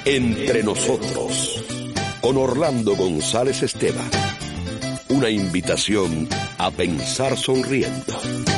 Entre nosotros, con Orlando González Esteban. Una invitación a pensar sonriendo.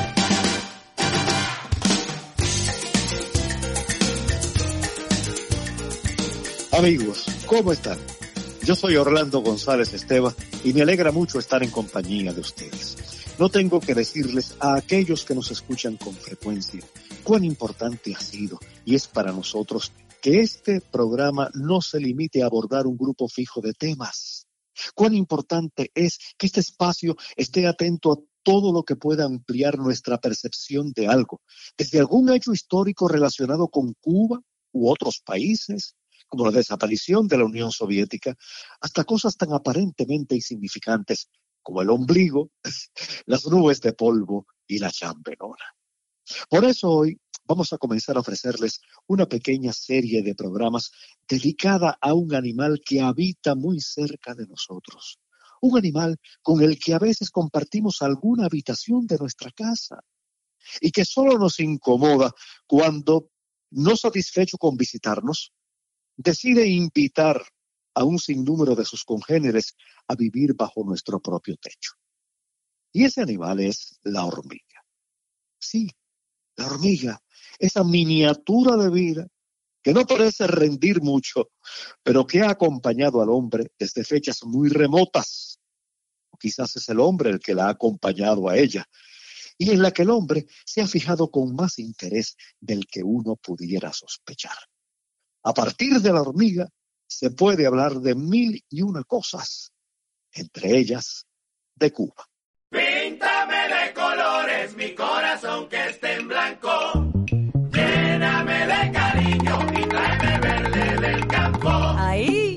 Amigos, ¿cómo están? Yo soy Orlando González Esteban y me alegra mucho estar en compañía de ustedes. No tengo que decirles a aquellos que nos escuchan con frecuencia cuán importante ha sido y es para nosotros que este programa no se limite a abordar un grupo fijo de temas. Cuán importante es que este espacio esté atento a todo lo que pueda ampliar nuestra percepción de algo, desde algún hecho histórico relacionado con Cuba u otros países, como la desaparición de la Unión Soviética, hasta cosas tan aparentemente insignificantes como el ombligo, las nubes de polvo y la chambelona. Por eso hoy vamos a comenzar a ofrecerles una pequeña serie de programas dedicada a un animal que habita muy cerca de nosotros. Un animal con el que a veces compartimos alguna habitación de nuestra casa y que solo nos incomoda cuando, no satisfecho con visitarnos, decide invitar a un sinnúmero de sus congéneres a vivir bajo nuestro propio techo. Y ese animal es la hormiga. Sí, la hormiga, esa miniatura de vida que no parece rendir mucho, pero que ha acompañado al hombre desde fechas muy remotas. O quizás es el hombre el que la ha acompañado a ella, y en la que el hombre se ha fijado con más interés del que uno pudiera sospechar. A partir de la hormiga se puede hablar de 1001 cosas, entre ellas de Cuba. Píntame de colores mi corazón que esté en blanco, lléname de cariño y tráeme verde del campo. Ahí.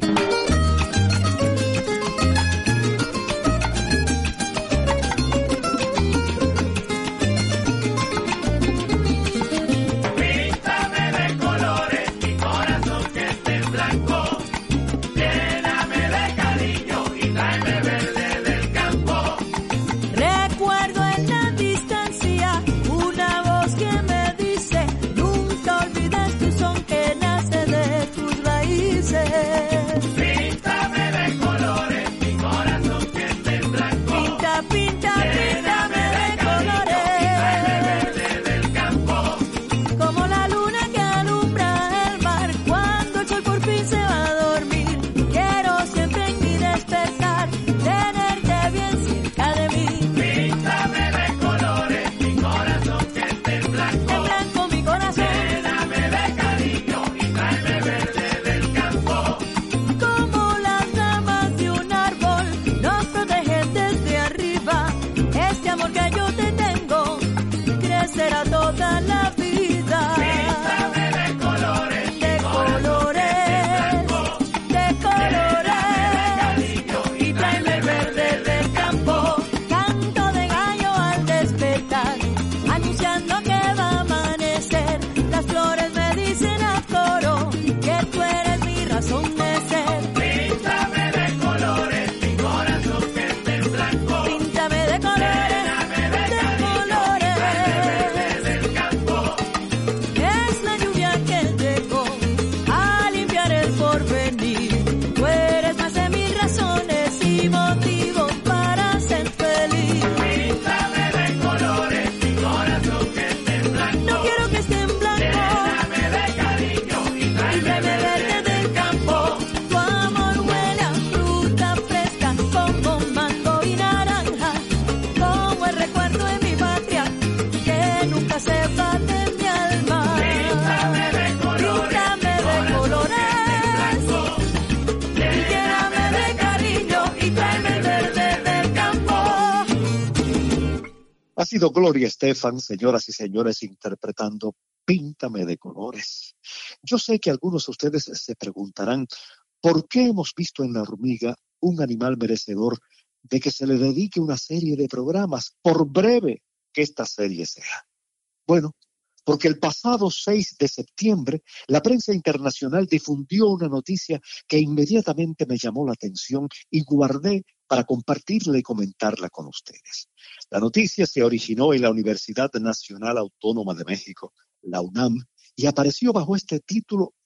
Ha sido Gloria Estefan, señoras y señores, interpretando Píntame de colores. Yo sé que algunos de ustedes se preguntarán ¿por qué hemos visto en la hormiga un animal merecedor de que se le dedique una serie de programas, por breve que esta serie sea? Bueno, porque el pasado 6 de septiembre la prensa internacional difundió una noticia que inmediatamente me llamó la atención y guardé para compartirla y comentarla con ustedes. La noticia se originó en la Universidad Nacional Autónoma de México, la UNAM, y apareció bajo este título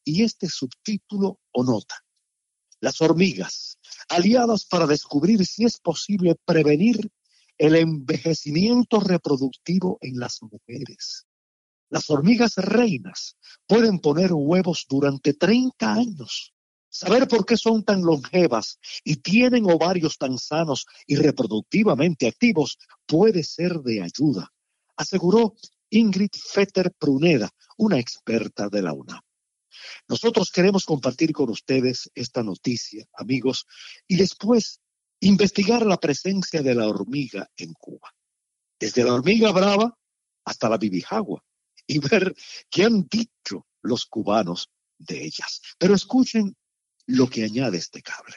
y este subtítulo o nota: las hormigas, aliadas para descubrir si es posible prevenir el envejecimiento reproductivo en las mujeres. Las hormigas reinas pueden poner huevos durante 30 años. Saber por qué son tan longevas y tienen ovarios tan sanos y reproductivamente activos puede ser de ayuda, aseguró Ingrid Fetter-Pruneda, una experta de la UNAM. Nosotros queremos compartir con ustedes esta noticia, amigos, y después investigar la presencia de la hormiga en Cuba, desde la hormiga brava hasta la bibijagua, y ver qué han dicho los cubanos de ellas. Pero escuchen lo que añade este cable.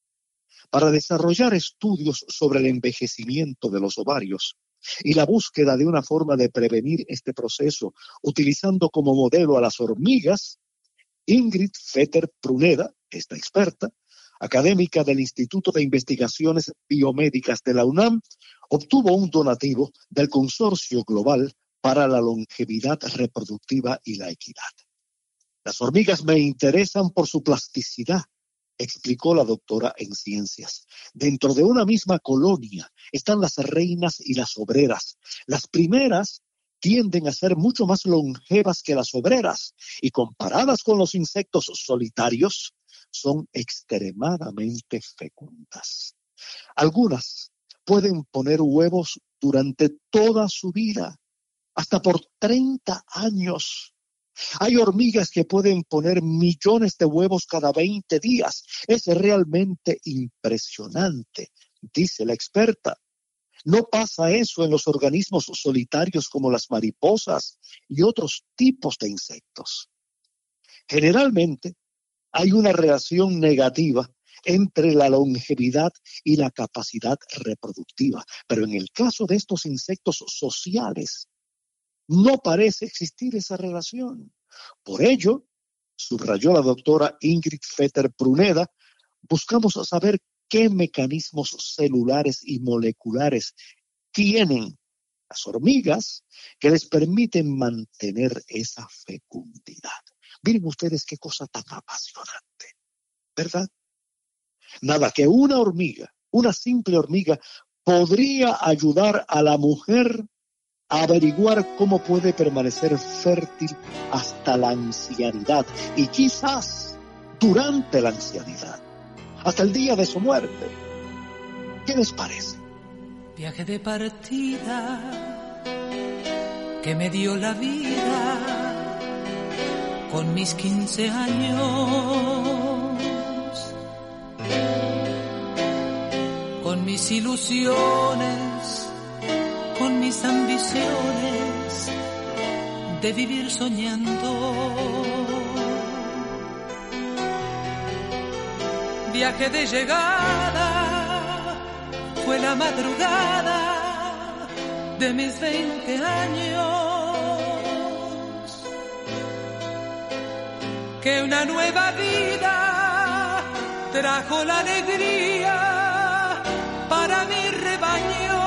Para desarrollar estudios sobre el envejecimiento de los ovarios y la búsqueda de una forma de prevenir este proceso utilizando como modelo a las hormigas, Ingrid Fetter-Pruneda, esta experta, académica del Instituto de Investigaciones Biomédicas de la UNAM, obtuvo un donativo del Consorcio Global para la Longevidad Reproductiva y la Equidad. Las hormigas me interesan por su plasticidad, explicó la doctora en ciencias. Dentro de una misma colonia están las reinas y las obreras. Las primeras tienden a ser mucho más longevas que las obreras y comparadas con los insectos solitarios son extremadamente fecundas. Algunas pueden poner huevos durante toda su vida, hasta por 30 años. Hay hormigas que pueden poner millones de huevos cada 20 días. Es realmente impresionante, dice la experta. No pasa eso en los organismos solitarios como las mariposas y otros tipos de insectos. Generalmente hay una relación negativa entre la longevidad y la capacidad reproductiva, pero en el caso de estos insectos sociales, no parece existir esa relación. Por ello, subrayó la doctora Ingrid Fetter-Pruneda, buscamos saber qué mecanismos celulares y moleculares tienen las hormigas que les permiten mantener esa fecundidad. Miren ustedes qué cosa tan apasionante, ¿verdad? Nada, que una hormiga, una simple hormiga, podría ayudar a la mujer a averiguar cómo puede permanecer fértil hasta la ancianidad y quizás durante la ancianidad, hasta el día de su muerte. ¿Qué les parece? Viaje de partida que me dio la vida con mis 15 años, con mis ilusiones, con mis ambiciones de vivir soñando. Viaje de llegada, fue la madrugada de mis 20 años, que una nueva vida trajo la alegría para mi rebaño.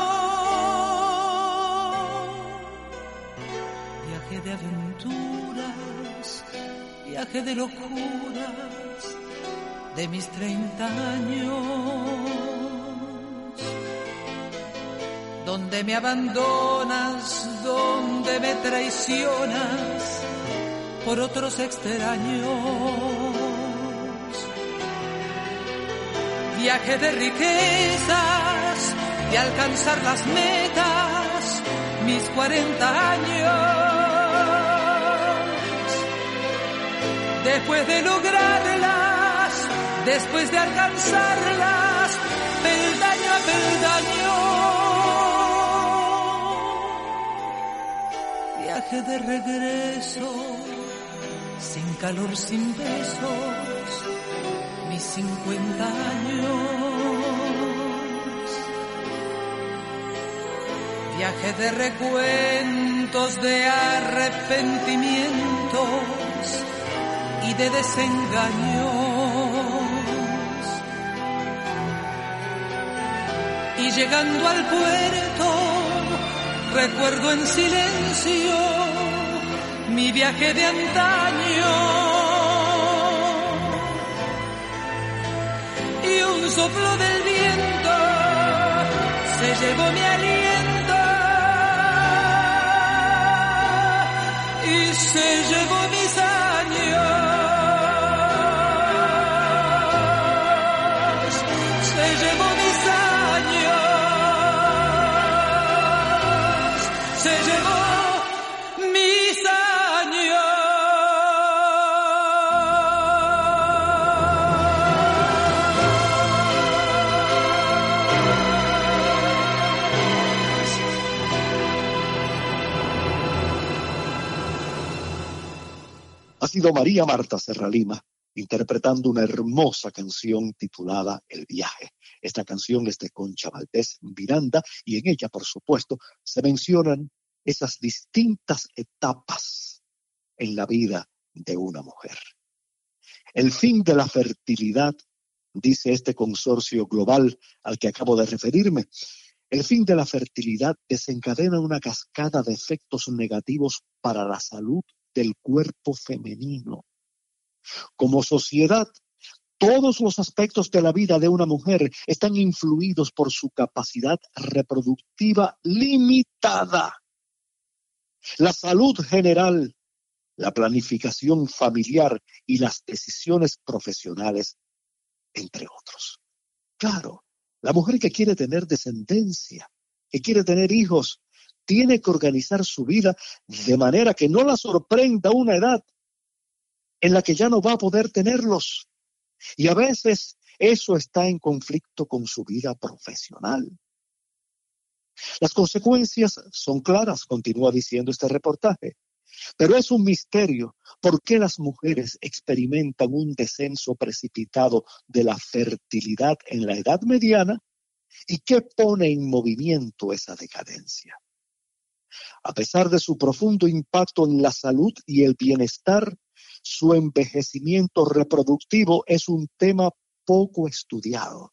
Viaje de aventuras, viaje de locuras de mis 30 años, donde me abandonas, donde me traicionas por otros extraños. Viaje de riquezas, de alcanzar las metas, mis 40 años. Después de lograrlas, después de alcanzarlas, peldaño a peldaño. Viaje de regreso, sin calor, sin besos, mis 50 años. Viaje de recuentos, de arrepentimientos y de desengaños. Y llegando al puerto, recuerdo en silencio mi viaje de antaño. soplo del viento se llevó mi aliento y se llevó mis años, se llevó mis años, se llevó mis años. Ha sido María Marta Serralima interpretando una hermosa canción titulada El viaje. Esta canción es de Concha Valdés Miranda y en ella, por supuesto, se mencionan esas distintas etapas en la vida de una mujer. El fin de la fertilidad, dice este consorcio global al que acabo de referirme, el fin de la fertilidad desencadena una cascada de efectos negativos para la salud del cuerpo femenino. Como sociedad, todos los aspectos de la vida de una mujer están influidos por su capacidad reproductiva limitada. La salud general, la planificación familiar y las decisiones profesionales, entre otros. Claro, la mujer que quiere tener descendencia, que quiere tener hijos, tiene que organizar su vida de manera que no la sorprenda una edad en la que ya no va a poder tenerlos. Y a veces eso está en conflicto con su vida profesional. Las consecuencias son claras, continúa diciendo este reportaje, pero es un misterio por qué las mujeres experimentan un descenso precipitado de la fertilidad en la edad mediana y qué pone en movimiento esa decadencia. A pesar de su profundo impacto en la salud y el bienestar, su envejecimiento reproductivo es un tema poco estudiado.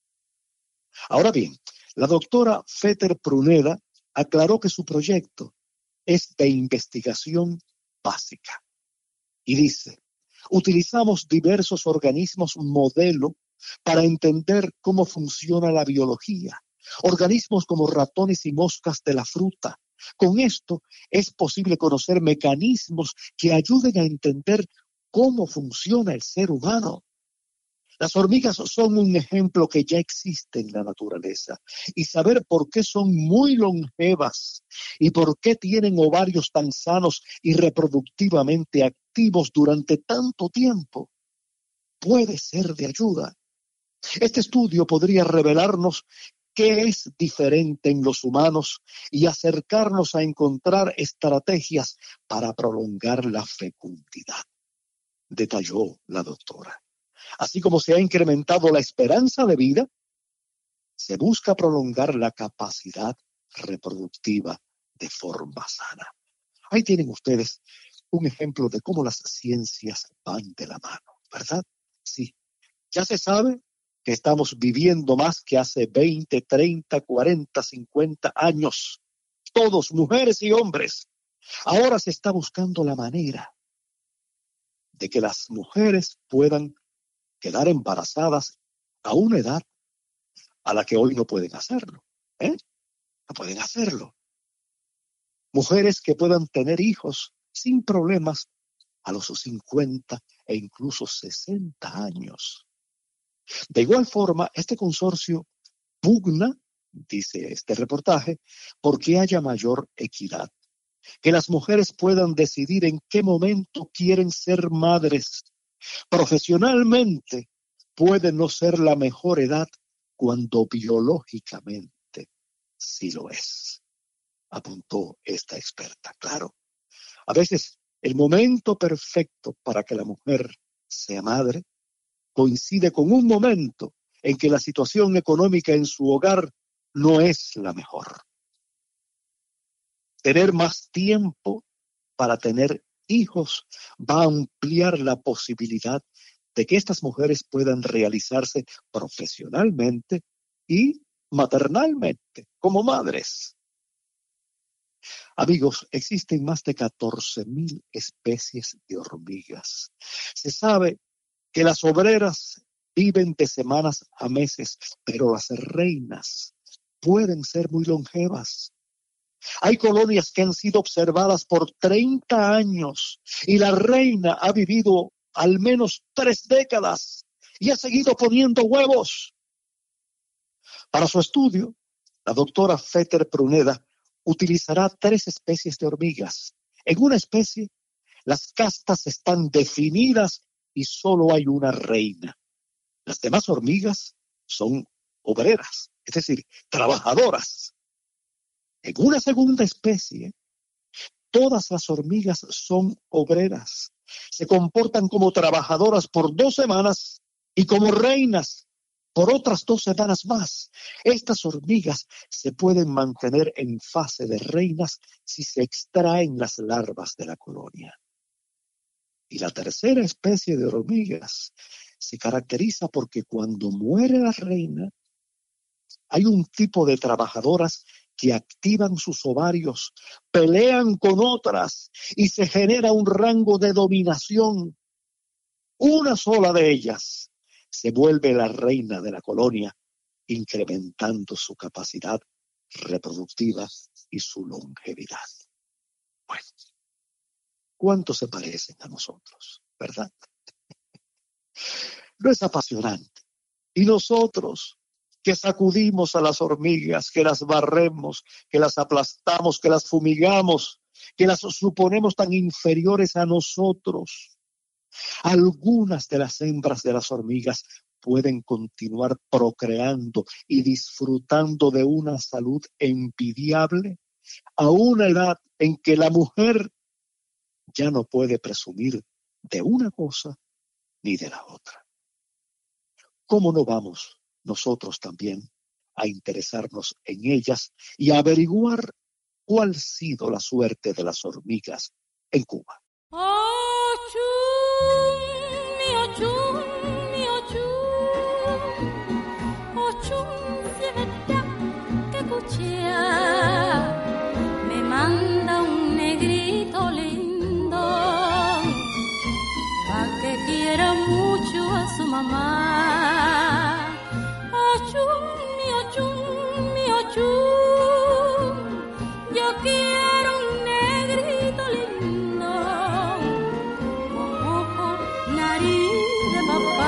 Ahora bien, la doctora Fetter Pruneda aclaró que su proyecto es de investigación básica. Y dice, utilizamos diversos organismos modelo para entender cómo funciona la biología. Organismos como ratones y moscas de la fruta. Con esto es posible conocer mecanismos que ayuden a entender cómo funciona el ser humano. Las hormigas son un ejemplo que ya existe en la naturaleza y saber por qué son muy longevas y por qué tienen ovarios tan sanos y reproductivamente activos durante tanto tiempo puede ser de ayuda. Este estudio podría revelarnos qué es diferente en los humanos y acercarnos a encontrar estrategias para prolongar la fecundidad, detalló la doctora. Así como se ha incrementado la esperanza de vida, se busca prolongar la capacidad reproductiva de forma sana. Ahí tienen ustedes un ejemplo de cómo las ciencias van de la mano, ¿verdad? Sí, ya se sabe que estamos viviendo más que hace 20, 30, 40, 50 años. Todos, mujeres y hombres. Ahora se está buscando la manera de que las mujeres puedan quedar embarazadas a una edad a la que hoy no pueden hacerlo. No pueden hacerlo. Mujeres que puedan tener hijos sin problemas a los 50 e incluso 60 años. De igual forma, este consorcio pugna, dice este reportaje, porque haya mayor equidad. Que las mujeres puedan decidir en qué momento quieren ser madres. Profesionalmente puede no ser la mejor edad cuando biológicamente sí lo es, apuntó esta experta. Claro, a veces el momento perfecto para que la mujer sea madre coincide con un momento en que la situación económica en su hogar no es la mejor. Tener más tiempo para tener hijos va a ampliar la posibilidad de que estas mujeres puedan realizarse profesionalmente y maternalmente como madres. Amigos, existen más de 14,000 especies de hormigas. Se sabe que las obreras viven de semanas a meses, pero las reinas pueden ser muy longevas. Hay colonias que han sido observadas por 30 años y la reina ha vivido al menos 3 décadas y ha seguido poniendo huevos. Para su estudio, la doctora Fetter Pruneda utilizará 3 especies de hormigas. En una especie, las castas están definidas y solo hay una reina. Las demás hormigas son obreras, es decir, trabajadoras. En una segunda especie, todas las hormigas son obreras. Se comportan como trabajadoras por 2 semanas y como reinas por otras 2 semanas más. Estas hormigas se pueden mantener en fase de reinas si se extraen las larvas de la colonia. Y la tercera especie de hormigas se caracteriza porque cuando muere la reina, hay un tipo de trabajadoras que activan sus ovarios, pelean con otras y se genera un rango de dominación. Una sola de ellas se vuelve la reina de la colonia, incrementando su capacidad reproductiva y su longevidad. Bueno, ¿cuánto se parecen a nosotros, verdad? ¿No es apasionante? Y nosotros, que sacudimos a las hormigas, que las barremos, que las aplastamos, que las fumigamos, que las suponemos tan inferiores a nosotros. Algunas de las hembras de las hormigas pueden continuar procreando y disfrutando de una salud envidiable a una edad en que la mujer ya no puede presumir de una cosa ni de la otra. ¿Cómo no vamos nosotros también a interesarnos en ellas y a averiguar cuál ha sido la suerte de las hormigas en Cuba? Me manda un negrito lindo pa' que quiera mucho a su mamá. Yo quiero un negrito lindo con ojo, nariz de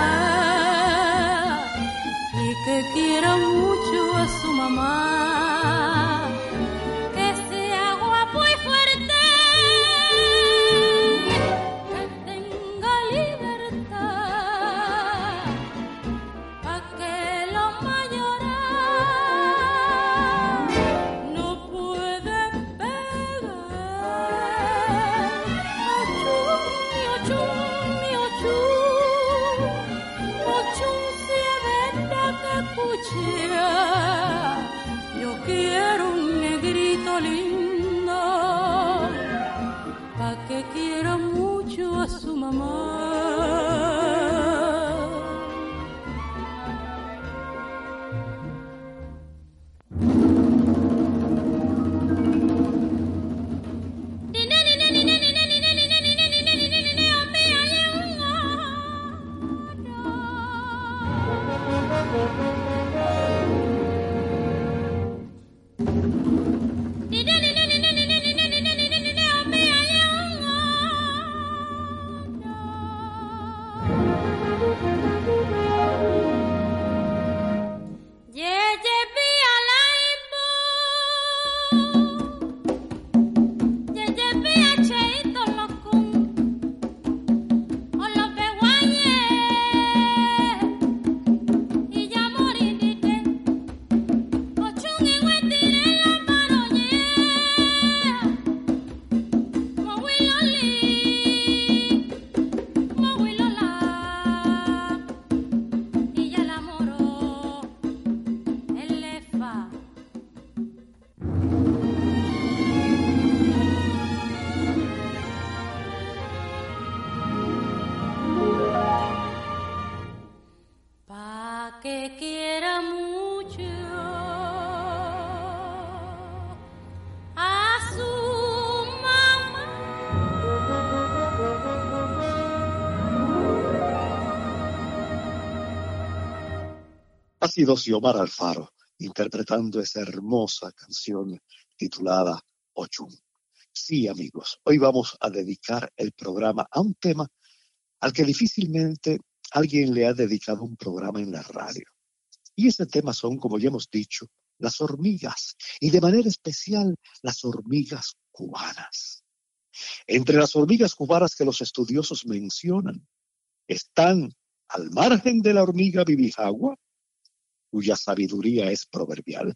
papá y que quiera mucho a su mamá, que sea guapo y fuerte, que tenga libertad, pa' que lo mayores yo quiero un negrito lindo pa' que quiera mucho a su mamá. Ha sido Xiomara Alfaro interpretando esa hermosa canción titulada Ochum. Sí, amigos, hoy vamos a dedicar el programa a un tema al que difícilmente alguien le ha dedicado un programa en la radio. Y ese tema son, como ya hemos dicho, las hormigas, y de manera especial las hormigas cubanas. Entre las hormigas cubanas que los estudiosos mencionan están, al margen de la hormiga bibijagua, cuya sabiduría es proverbial,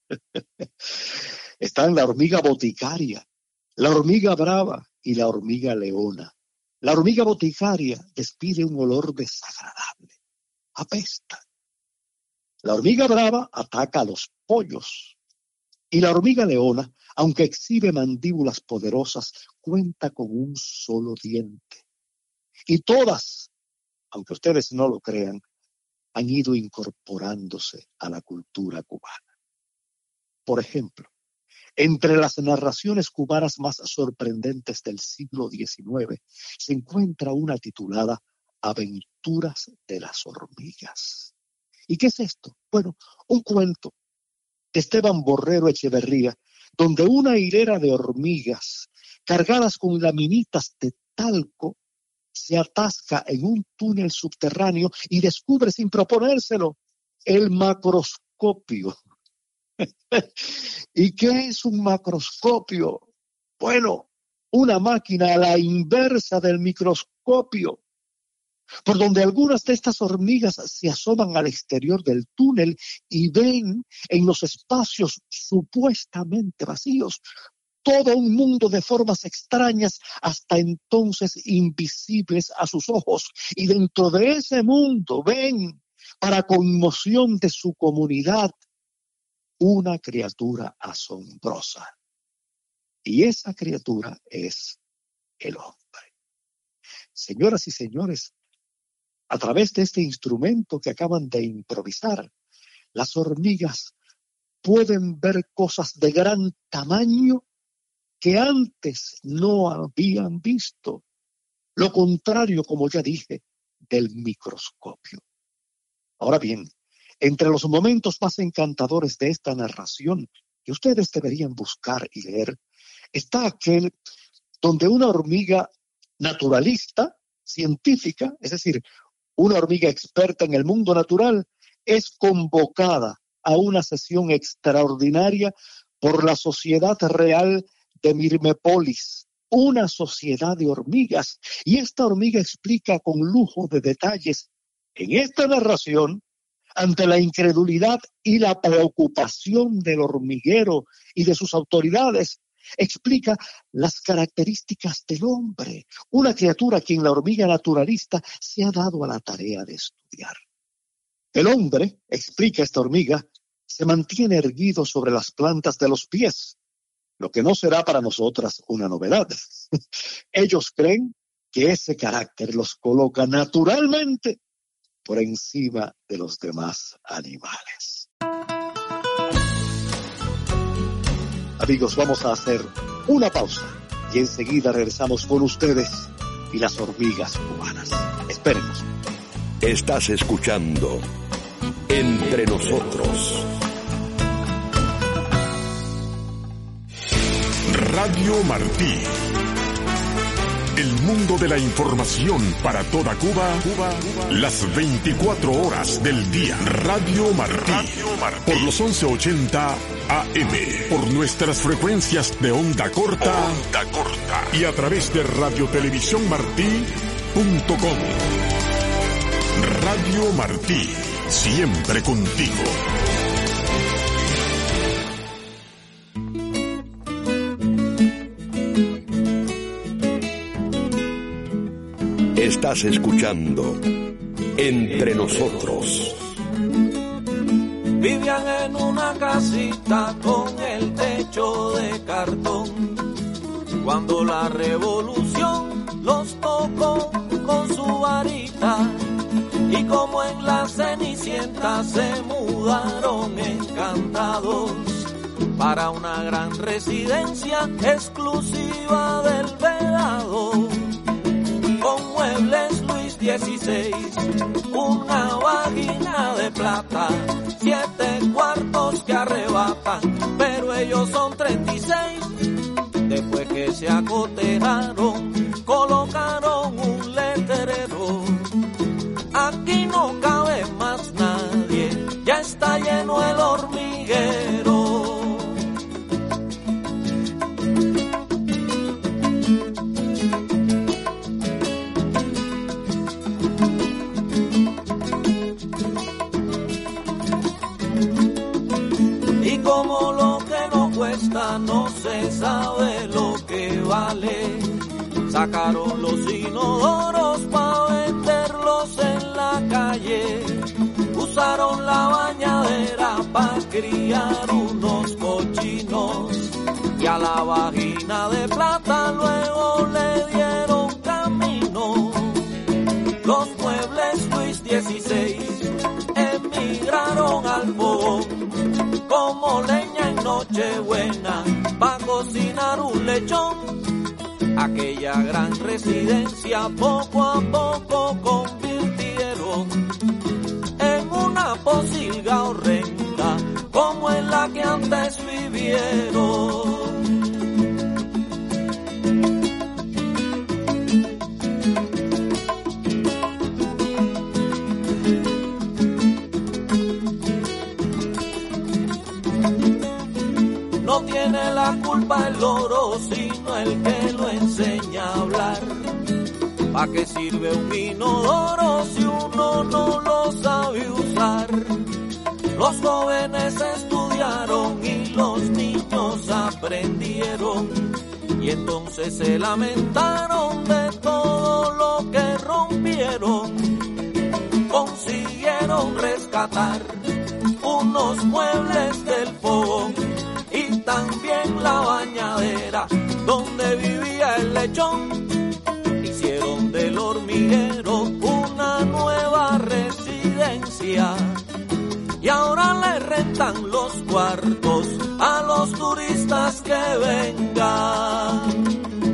están la hormiga boticaria, la hormiga brava y la hormiga leona. La hormiga boticaria despide un olor desagradable, apesta. La hormiga brava ataca a los pollos y la hormiga leona, aunque exhibe mandíbulas poderosas, cuenta con un solo diente. Y todas, aunque ustedes no lo crean, han ido incorporándose a la cultura cubana. Por ejemplo, entre las narraciones cubanas más sorprendentes del siglo XIX se encuentra una titulada Aventuras de las hormigas. ¿Y qué es esto? Bueno, un cuento de Esteban Borrero Echeverría, donde una hilera de hormigas cargadas con laminitas de talco se atasca en un túnel subterráneo y descubre sin proponérselo el macroscopio. ¿Y qué es un macroscopio? Bueno, una máquina a la inversa del microscopio, por donde algunas de estas hormigas se asoman al exterior del túnel y ven en los espacios supuestamente vacíos todo un mundo de formas extrañas, hasta entonces invisibles a sus ojos. Y dentro de ese mundo ven, para conmoción de su comunidad, una criatura asombrosa. Y esa criatura es el hombre. Señoras y señores, a través de este instrumento que acaban de improvisar, las hormigas pueden ver cosas de gran tamaño que antes no habían visto. Lo contrario, como ya dije, del microscopio. Ahora bien, entre los momentos más encantadores de esta narración que ustedes deberían buscar y leer, está aquel donde una hormiga naturalista, científica, es decir, una hormiga experta en el mundo natural, es convocada a una sesión extraordinaria por la Sociedad Real de Mirmepolis, una sociedad de hormigas, y esta hormiga explica con lujo de detalles en esta narración, ante la incredulidad y la preocupación del hormiguero y de sus autoridades, explica las características del hombre, una criatura a quien la hormiga naturalista se ha dado a la tarea de estudiar. El hombre, explica esta hormiga, se mantiene erguido sobre las plantas de los pies, lo que no será para nosotras una novedad. Ellos creen que ese carácter los coloca naturalmente por encima de los demás animales. Amigos, vamos a hacer una pausa y enseguida regresamos con ustedes y las hormigas cubanas. Espérenos. Estás escuchando Entre Nosotros. Radio Martí. El mundo de la información para toda Cuba, las 24 horas del día. Radio Martí. Por los 1180 AM. Por nuestras frecuencias de onda corta. Y a través de radiotelevisiónmartí.com. Radio Martí. Siempre contigo. Estás escuchando Entre Nosotros. Vivían en una casita con el techo de cartón. Cuando la revolución los tocó con su varita, y como en la Cenicienta se mudaron encantados para una gran residencia exclusiva del Vedado. Con muebles Luis XVI, una vagina de plata plata, 7 cuartos que arrebatan, pero ellos son 36. Después que se acotejaron, colocaron un letrero. Aquí no cabe más nadie, ya está lleno el hormiguero. Y como lo que no cuesta no se sabe lo que vale, sacaron los inodoros pa' venderlos en la calle. Usaron la bañadera pa' criar unos cochinos. Y a la vagina de plata luego le dieron camino. Los muebles Luis XVI emigraron al fogón como leña en Nochebuena pa' cocinar un lechón. Aquella gran residencia poco a poco convirtieron en una posilga horrenda como en la que antes vivieron. No tiene la culpa el loro, sino el que lo enseña a hablar. ¿Pa' qué sirve un inodoro si uno no lo sabe usar? Los jóvenes estudiaron y los niños aprendieron, y entonces se lamentaron de todo lo que rompieron. Consiguieron rescatar unos muebles del fogón y también la bañadera donde vivía el lechón. Hicieron del hormiguero una nueva residencia y ahora le rentan los cuartos a los turistas que vengan.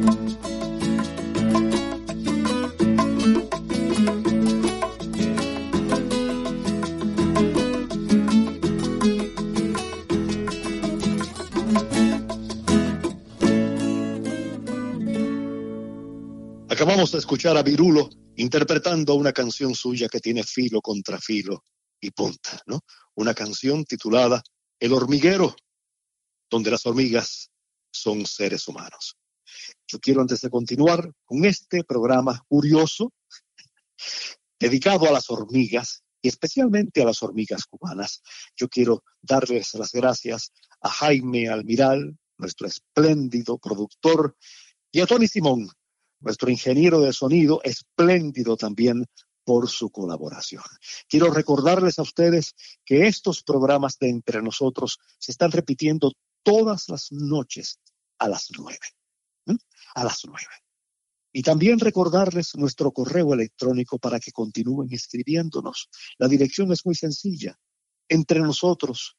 Acabamos de escuchar a Virulo interpretando una canción suya que tiene filo contra filo y punta, ¿no? Una canción titulada El hormiguero, donde las hormigas son seres humanos. Yo quiero, antes de continuar con este programa curioso, dedicado a las hormigas, y especialmente a las hormigas cubanas, yo quiero darles las gracias a Jaime Almiral, nuestro espléndido productor, y a Tony Simón, nuestro ingeniero de sonido, espléndido también por su colaboración. Quiero recordarles a ustedes que estos programas de Entre Nosotros se están repitiendo todas las noches a las 9. A las 9. Y también recordarles nuestro correo electrónico para que continúen escribiéndonos. La dirección es muy sencilla. Entrenosotros,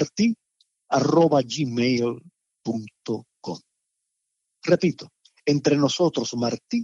martí@gmail.com. Repito, entrenosotros,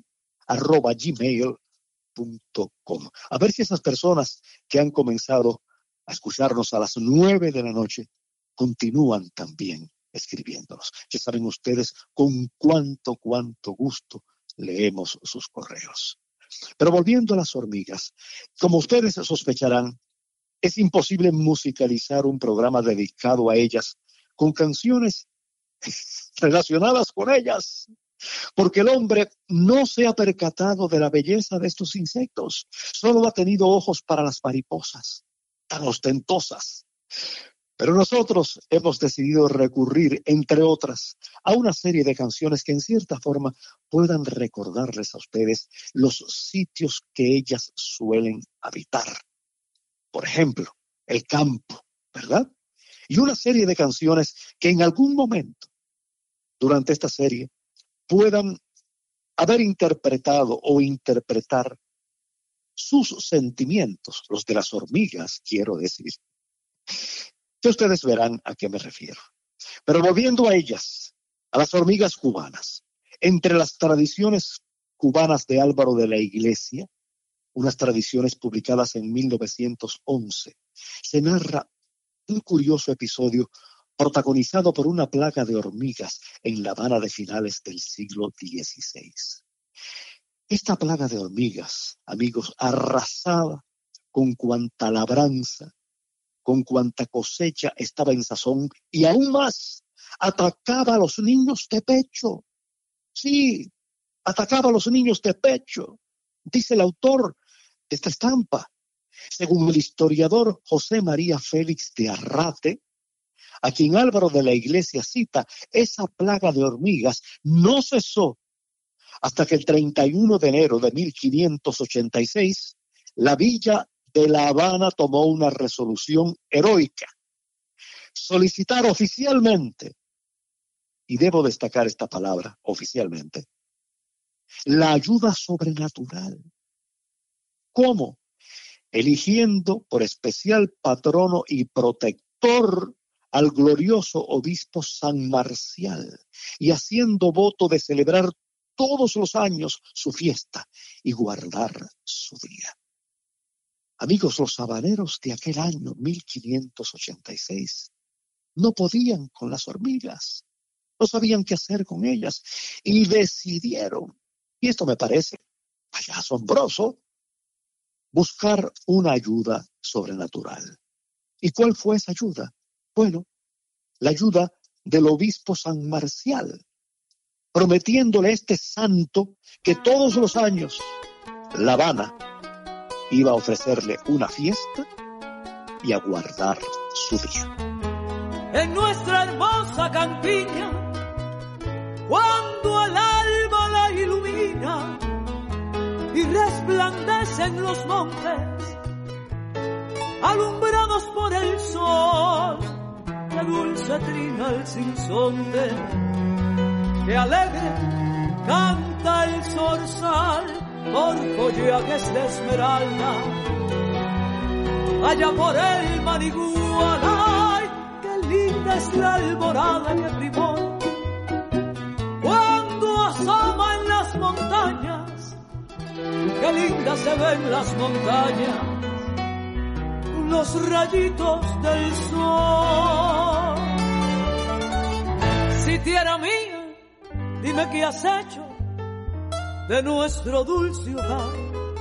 martí@gmail.com. A ver si esas personas que han comenzado a escucharnos a las 9 de la noche continúan también escribiéndonos. Ya saben ustedes con cuánto gusto leemos sus correos. Pero volviendo a las hormigas, como ustedes sospecharán, es imposible musicalizar un programa dedicado a ellas con canciones relacionadas con ellas, porque el hombre no se ha percatado de la belleza de estos insectos, solo ha tenido ojos para las mariposas, tan ostentosas. Pero nosotros hemos decidido recurrir, entre otras, a una serie de canciones que en cierta forma puedan recordarles a ustedes los sitios que ellas suelen habitar. Por ejemplo, el campo, ¿verdad? Y una serie de canciones que en algún momento, durante esta serie, puedan haber interpretado o interpretar sus sentimientos, los de las hormigas, quiero decir. Que ustedes verán a qué me refiero. Pero volviendo a ellas, a las hormigas cubanas, entre las tradiciones cubanas de Álvaro de la Iglesia, unas tradiciones publicadas en 1911, se narra un curioso episodio protagonizado por una plaga de hormigas en La Habana de finales del siglo XVI. Esta plaga de hormigas, amigos, arrasaba con cuanta labranza, con cuanta cosecha estaba en sazón, y aún más, atacaba a los niños de pecho. Sí, atacaba a los niños de pecho, dice el autor de esta estampa. Según el historiador José María Félix de Arrate, a quien Álvaro de la Iglesia cita, esa plaga de hormigas no cesó hasta que el 31 de enero de 1586, la villa de La Habana tomó una resolución heroica: solicitar oficialmente, y debo destacar esta palabra, oficialmente, la ayuda sobrenatural. ¿Cómo? Eligiendo por especial patrono y protector al glorioso obispo San Marcial, y haciendo voto de celebrar todos los años su fiesta y guardar su día. Amigos, los habaneros de aquel año 1586 no podían con las hormigas, no sabían qué hacer con ellas, y decidieron, y esto me parece asombroso, buscar una ayuda sobrenatural. ¿Y cuál fue esa ayuda? Bueno, la ayuda del obispo San Marcial, prometiéndole a este santo que todos los años La Habana iba a ofrecerle una fiesta y a guardar su día. En nuestra hermosa campiña, cuando el alba la ilumina y resplandecen los montes, alumbrados por el sol, que dulce trina el sinsonte, que alegre canta el zorzal por collages de esmeralda, allá por el Manigual. ¡Ay, qué linda es la alborada que primó cuando asoma en las montañas! ¡Qué lindas se ven las montañas con los rayitos del sol! Si tierra mía, dime qué has hecho de nuestro dulce hogar,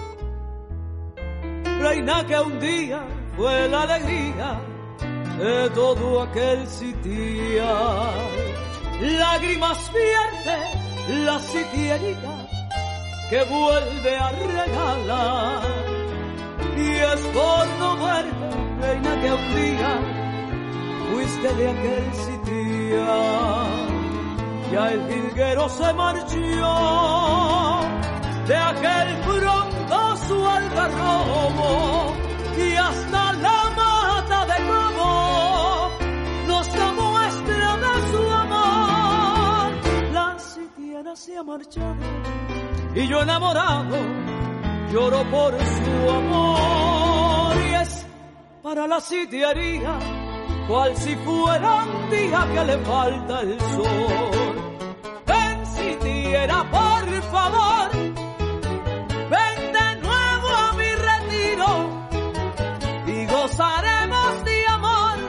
reina que un día fue la alegría de todo aquel sitial. Lágrimas vierte la sitierita que vuelve a regalar, y es por no verte, reina, que un día fuiste de aquel sitial. Ya el jilguero se marchó de aquel frondoso algarrobo, y hasta la mata de Cobo nos da muestra de su amor. La sitiera se ha marchado y yo enamorado lloro por su amor, y es para la sitiería cual si fuera un día que le falta el sol. Ven, sitiera, por favor, ven de nuevo a mi retiro y gozaremos de amor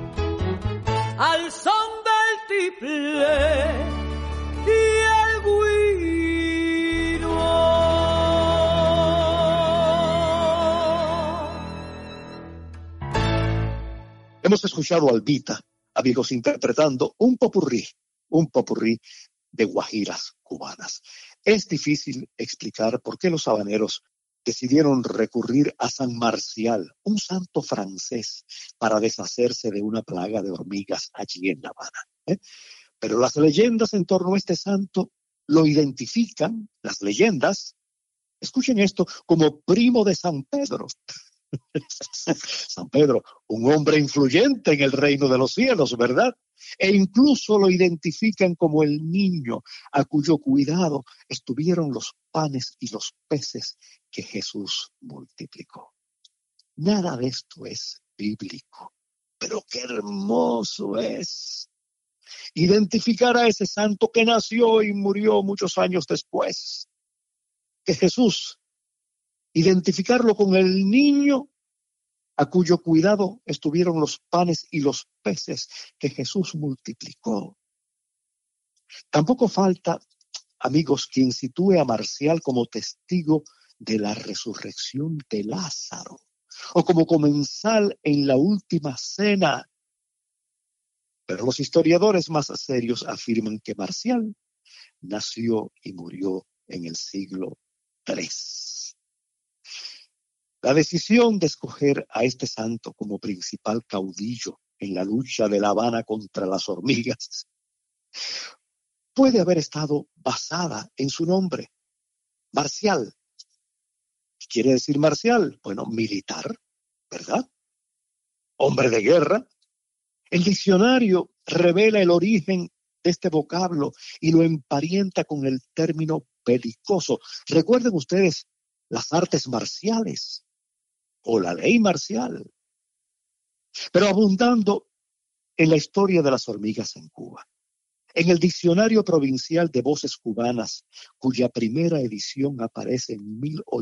al son del tiple y el güiro. Hemos escuchado a Albita, amigos, interpretando un popurrí de guajiras cubanas. Es difícil explicar por qué los habaneros decidieron recurrir a San Marcial, un santo francés, para deshacerse de una plaga de hormigas allí en La Habana. Pero las leyendas en torno a este santo lo identifican, las leyendas, escuchen esto, como primo de San Pedro. San Pedro, un hombre influyente en el reino de los cielos, ¿verdad? E incluso lo identifican como el niño a cuyo cuidado estuvieron los panes y los peces que Jesús multiplicó. Nada de esto es bíblico, pero qué hermoso es identificar a ese santo que nació y murió muchos años después, que Jesús identificarlo con el niño a cuyo cuidado estuvieron los panes y los peces que Jesús multiplicó. Tampoco falta, amigos, quien sitúe a Marcial como testigo de la resurrección de Lázaro, o como comensal en la última cena. Pero los historiadores más serios afirman que Marcial nació y murió en el siglo III. La decisión de escoger a este santo como principal caudillo en la lucha de La Habana contra las hormigas puede haber estado basada en su nombre, Marcial. ¿Qué quiere decir marcial? Bueno, militar, ¿verdad? Hombre de guerra. El diccionario revela el origen de este vocablo y lo emparenta con el término belicoso. Recuerden ustedes las artes marciales o la ley marcial, pero abundando en la historia de las hormigas en Cuba. En el Diccionario Provincial de Voces Cubanas, cuya primera edición aparece en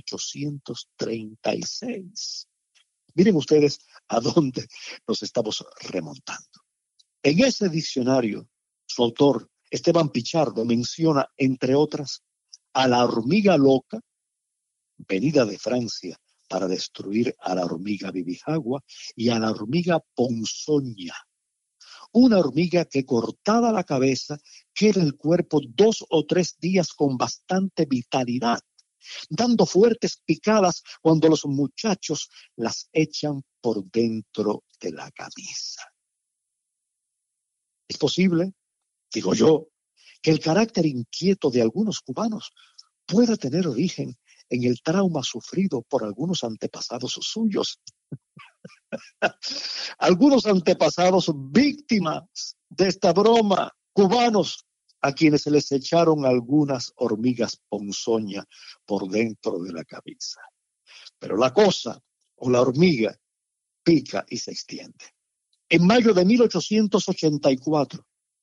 1836. Miren ustedes a dónde nos estamos remontando. En ese diccionario, su autor, Esteban Pichardo, menciona, entre otras, a la hormiga loca, venida de Francia para destruir a la hormiga bibijagua, y a la hormiga ponzoña, una hormiga que cortada la cabeza queda el cuerpo 2 o 3 días con bastante vitalidad, dando fuertes picadas cuando los muchachos las echan por dentro de la camisa. Es posible, digo yo, que el carácter inquieto de algunos cubanos pueda tener origen en el trauma sufrido por algunos antepasados suyos. Algunos antepasados víctimas de esta broma, cubanos a quienes se les echaron algunas hormigas ponzoña por dentro de la camisa. Pero la cosa, o la hormiga, pica y se extiende. En mayo de 1884,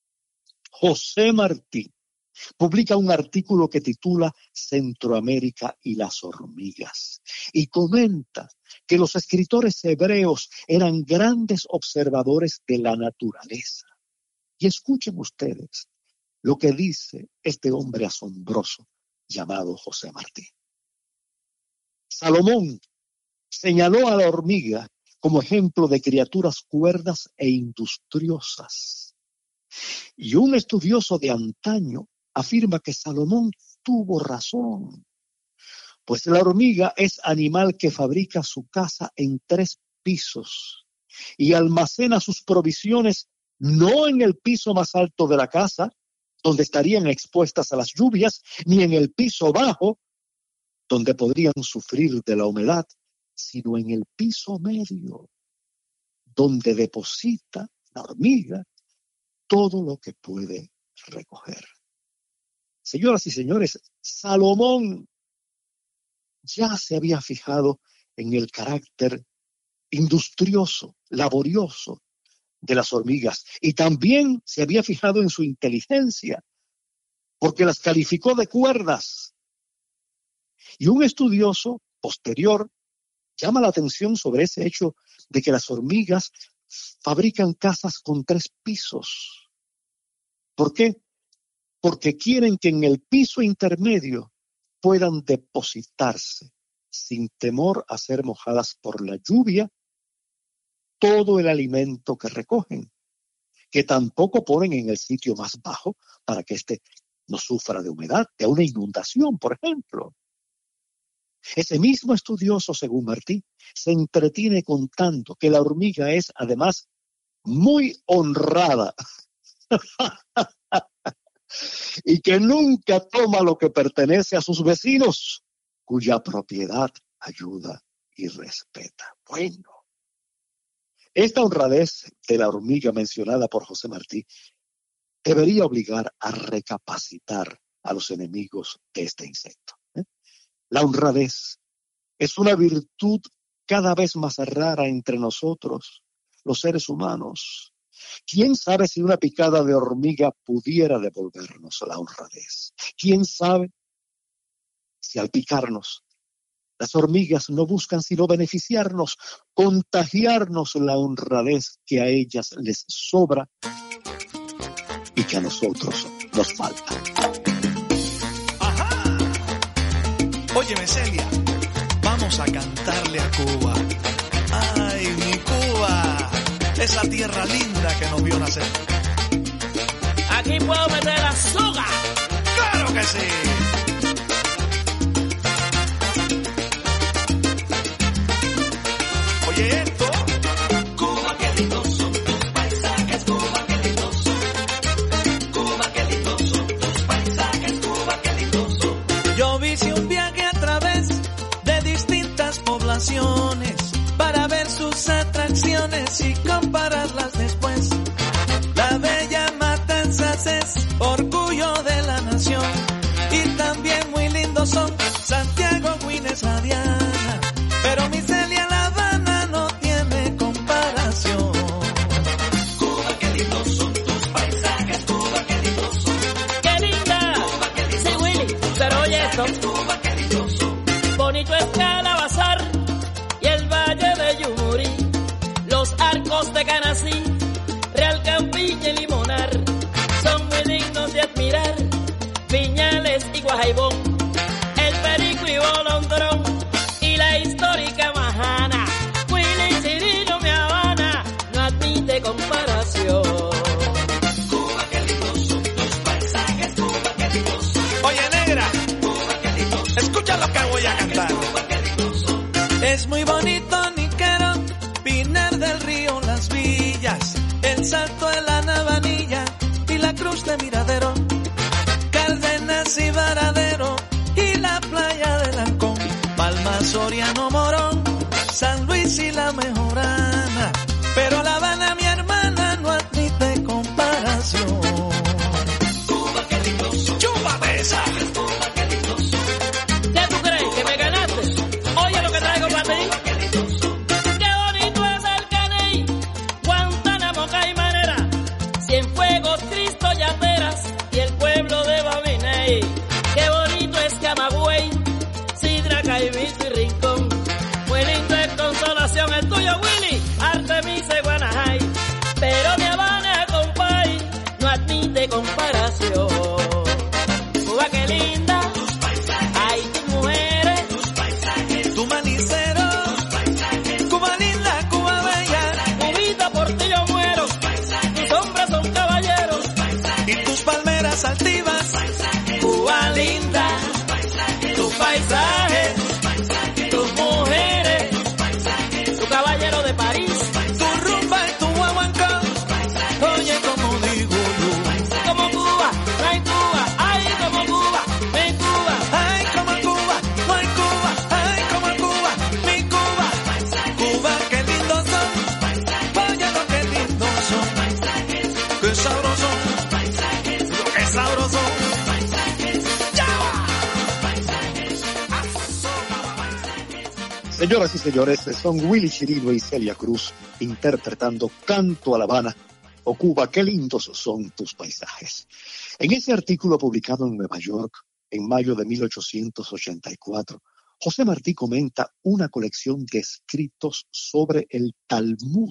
José Martí publica un artículo que titula Centroamérica y las hormigas y comenta que los escritores hebreos eran grandes observadores de la naturaleza. Y escuchen ustedes lo que dice este hombre asombroso llamado José Martí. Salomón señaló a la hormiga como ejemplo de criaturas cuerdas e industriosas. Y un estudioso de antaño afirma que Salomón tuvo razón, pues la hormiga es animal que fabrica su casa en 3 pisos y almacena sus provisiones no en el piso más alto de la casa, donde estarían expuestas a las lluvias, ni en el piso bajo, donde podrían sufrir de la humedad, sino en el piso medio, donde deposita la hormiga todo lo que puede recoger. Señoras y señores, Salomón ya se había fijado en el carácter industrioso, laborioso de las hormigas, y también se había fijado en su inteligencia, porque las calificó de cuerdas. Y un estudioso posterior llama la atención sobre ese hecho de que las hormigas fabrican casas con 3 pisos. ¿Por qué? Porque quieren que en el piso intermedio puedan depositarse, sin temor a ser mojadas por la lluvia, todo el alimento que recogen, que tampoco ponen en el sitio más bajo para que éste no sufra de humedad, de una inundación, por ejemplo. Ese mismo estudioso, según Martí, se entretiene contando que la hormiga es, además, muy honrada y que nunca toma lo que pertenece a sus vecinos, cuya propiedad ayuda y respeta. Bueno, esta honradez de la hormiga mencionada por José Martí debería obligar a recapacitar a los enemigos de este insecto. La honradez es una virtud cada vez más rara entre nosotros, los seres humanos. ¿Quién sabe si una picada de hormiga pudiera devolvernos la honradez? ¿Quién sabe si al picarnos Las hormigas no buscan sino beneficiarnos, contagiarnos la honradez que a ellas les sobra y que a nosotros nos falta. ¡Ajá! Óyeme, Celia, vamos a cantarle a Cuba. ¡Ay, mi Cuba! Esa tierra linda que nos vio nacer. Aquí puedo meter azúcar. ¡Claro que sí! Oye esto. Cuba, qué lindos son tus paisajes, Cuba, qué lindos son. Cuba, qué lindos son tus paisajes, Cuba, qué lindos son. Yo hice un viaje a través de distintas poblaciones para ver sus atracciones y compararlas después. La bella Matanzas es orgullo de la nación y también muy lindos son Santiago, Guines, La Diana, pero mi Celia, La Habana no tiene comparación. Cuba, qué lindos son tus paisajes, Cuba, qué lindos son. ¡Qué linda! Cuba, qué lindos Sí, Willy, pero oye esto. Cuba, qué lindos son. Bonito es Calabazar y el Valle de Yumurí, los arcos de Canasí, Real Campilla y Limonar, son muy dignos de admirar. Viñales y Guajaibón, el Perico y Bolondrón, y la histórica Majana. Willy Chirino, mi Habana, no admite comparación. Cuba, qué lindos son tus paisajes, Cuba, qué lindos son. Oye, negra, Cuba, qué lindos son. escucha lo que voy a cantar. Cuba, qué lindos son. Es muy bonito Niquero, Pinar del Río, Las Villas, el Salto de la Navanilla y la Cruz de Miradero, Cárdenas y Varadero y la playa de Lancón, Palma, Soriano, Morón, San Luis y La Mejorana, pero La Habana, mi hermana, no admite comparación. Cuba, qué lindos son. ¡Chúpate esa! Cuba, qué lindos son. ¿Qué tú crees? ¿Que me ganaste? Oye lo que traigo para ti. Qué lindos son. ¡Qué bonito es el Caney! Guantánamo, Caimanera, Cienfuegos, Cristo, Yateras y el pueblo de Babiney. ¡Qué bonito es Camagüey, Sidra, Caimito y Rincón! Muy lindo es Consolación, el tuyo, Willy, Artemisa y Guanajay. Pero mi Habana, compay, no admite comparación. Cuba, qué linda, Tus paisajes, ay, tus mujeres, tus paisajes, Tu manicero, tus paisajes, Cuba linda, Cuba bella, Cubita, por ti yo muero, tus hombres son caballeros. y tus palmeras altivas, Cuba linda, tus paisajes, tus mujeres, tu caballero de París, tu rumba y tu guaguancó. Oye, como digo yo, como Cuba, no hay Cuba, ay como Cuba, mi Cuba. ay, como Cuba, no hay Cuba, ay, como Cuba, mi Cuba. Cuba, qué lindos son, oye lo que lindos son, qué sabroso, qué sabroso. Señoras y señores, son Willy Chirino y Celia Cruz interpretando Canto a La Habana o Cuba, qué lindos son tus paisajes. En ese artículo publicado en Nueva York en mayo de 1884, José Martí comenta una colección de escritos sobre el Talmud,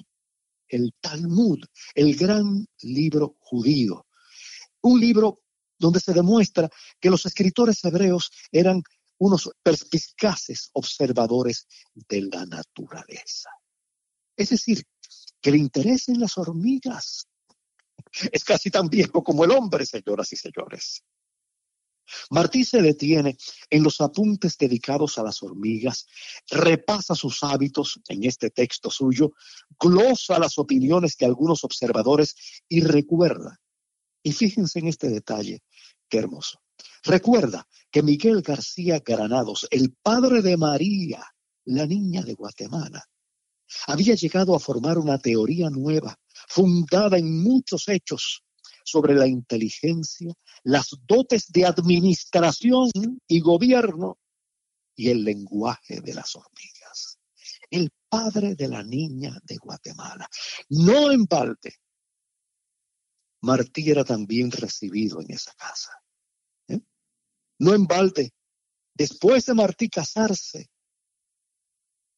el gran libro judío. Un libro donde se demuestra que los escritores hebreos eran unos perspicaces observadores de la naturaleza. Es decir, que el interés en las hormigas es casi tan viejo como el hombre, señoras y señores. Martí se detiene en los apuntes dedicados a las hormigas, repasa sus hábitos en este texto suyo, glosa las opiniones de algunos observadores y recuerda, y fíjense en este detalle, qué hermoso, recuerda que Miguel García Granados, el padre de María, la niña de Guatemala, había llegado a formar una teoría nueva, fundada en muchos hechos, sobre la inteligencia, las dotes de administración y gobierno y el lenguaje de las hormigas. El padre de la niña de Guatemala. No en balde, Martí era también recibido en esa casa. No en balde, después de Martí casarse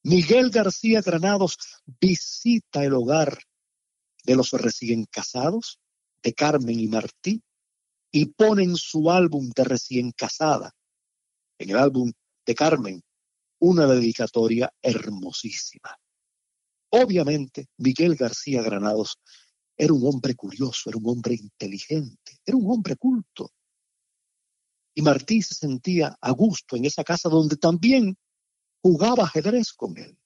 Miguel García Granados visita el hogar de los recién casados, de Carmen y Martí, y pone en su álbum de recién casada, en el álbum de Carmen, una dedicatoria hermosísima. Obviamente, Miguel García Granados era un hombre curioso, era un hombre inteligente, era un hombre culto. Y Martí se sentía a gusto en esa casa donde también jugaba ajedrez con él.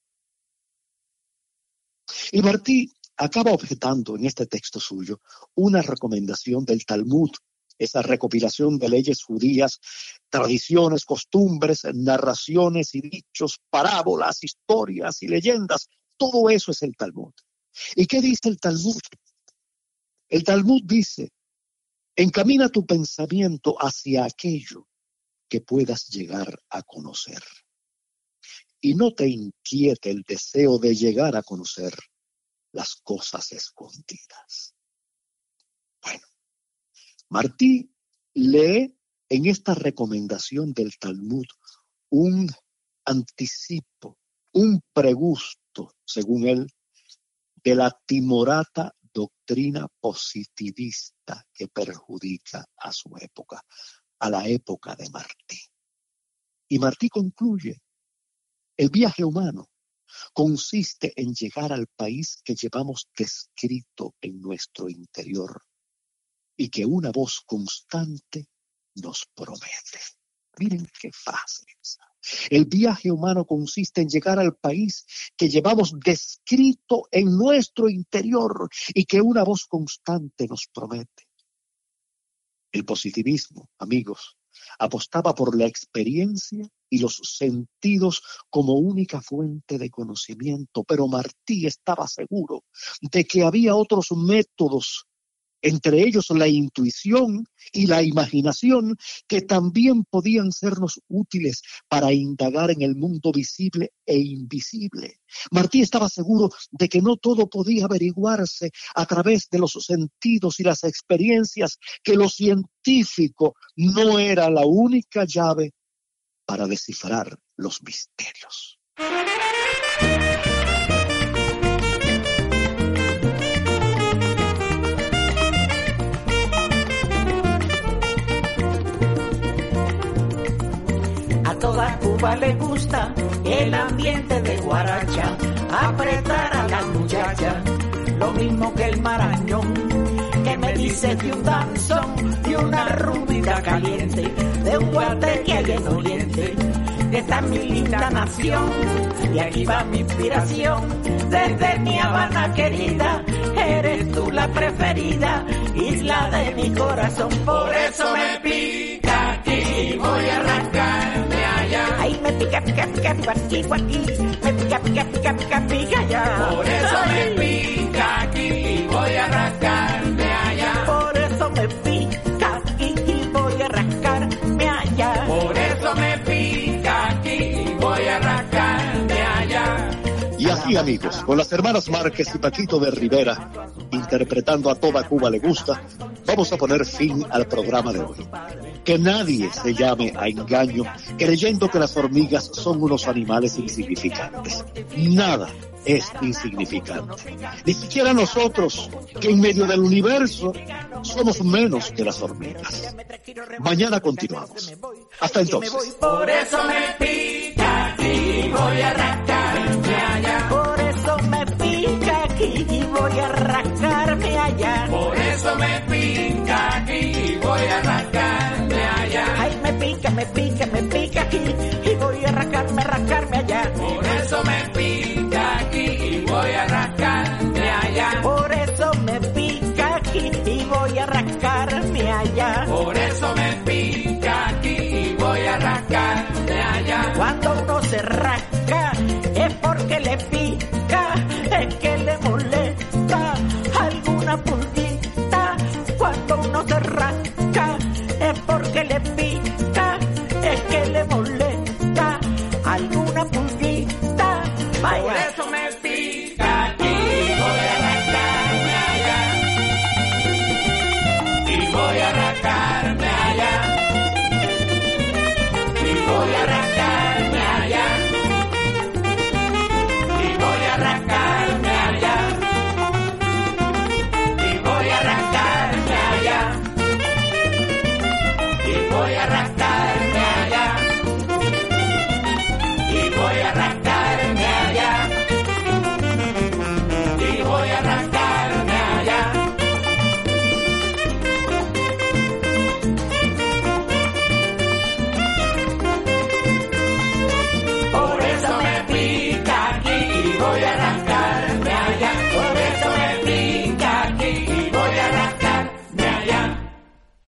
Y Martí acaba objetando en este texto suyo una recomendación del Talmud, esa recopilación de leyes judías, tradiciones, costumbres, narraciones y dichos, parábolas, historias y leyendas. Todo eso es el Talmud. ¿Y qué dice el Talmud? El Talmud dice: encamina tu pensamiento hacia aquello que puedas llegar a conocer. Y no te inquiete el deseo de llegar a conocer las cosas escondidas. Bueno, Martí lee en esta recomendación del Talmud un anticipo, un pregusto, según él, de la timorata doctrina positivista que perjudica a su época, a la época de Martí. Y Martí concluye: el viaje humano consiste en llegar al país que llevamos descrito en nuestro interior y que una voz constante nos promete. Miren qué fácil. El viaje humano consiste en llegar al país que llevamos descrito en nuestro interior y que una voz constante nos promete. El positivismo, amigos, apostaba por la experiencia y los sentidos como única fuente de conocimiento, pero Martí estaba seguro de que había otros métodos, entre ellos la intuición y la imaginación, que también podían sernos útiles para indagar en el mundo visible e invisible. Martí estaba seguro de que no todo podía averiguarse a través de los sentidos y las experiencias, que lo científico no era la única llave para descifrar los misterios. A toda Cuba le gusta el ambiente de guaracha, apretar a las muchachas, lo mismo que el marañón, que me dice de un danzón, de una rumbita caliente, de un guate que hay en Oriente. Esta es mi linda nación, y aquí va mi inspiración, desde mi Habana querida, eres tú la preferida, isla de mi corazón. Por eso me pica aquí, voy a arrancarme allá. Ay, me pica, pica, pica, pica, aquí, me pica, pica, pica, pica, pica allá. Por eso me pica aquí, voy a arrancarme allá. Por eso me pica aquí, voy a arrancarme allá. Por eso me pica aquí, voy a arrancarme allá. Y así, amigos, con las hermanas Márquez y Paquito de Rivera, interpretando A Toda Cuba le gusta, vamos a poner fin al programa de hoy. Que nadie se llame a engaño creyendo que las hormigas son unos animales insignificantes. Nada es insignificante. Ni siquiera nosotros, que en medio del universo somos menos que las hormigas. Mañana continuamos. Hasta entonces. Por eso me pica aquí, voy a arrancarme allá. Por eso me pica aquí, voy a arrancarme allá. Por eso me pica aquí, voy a arrancarme allá. Ay, me pica aquí, y voy a arrancarme allá. Por eso me pica aquí, y voy a arrancarme allá. Por eso me pica aquí, y voy a arrancarme allá. Por eso me pica aquí, y voy a arrancarme allá. Cuando uno se rasca, es porque le pica, es que le molesta alguna pulguita. Cuando uno se rasca, es porque le pica, es que le molesta alguna pulguita. Vaya. Por eso me pica aquí, voy a arrancarme allá. Y voy a arrancarme allá. Y voy a arrancarme allá. voy a arrancar.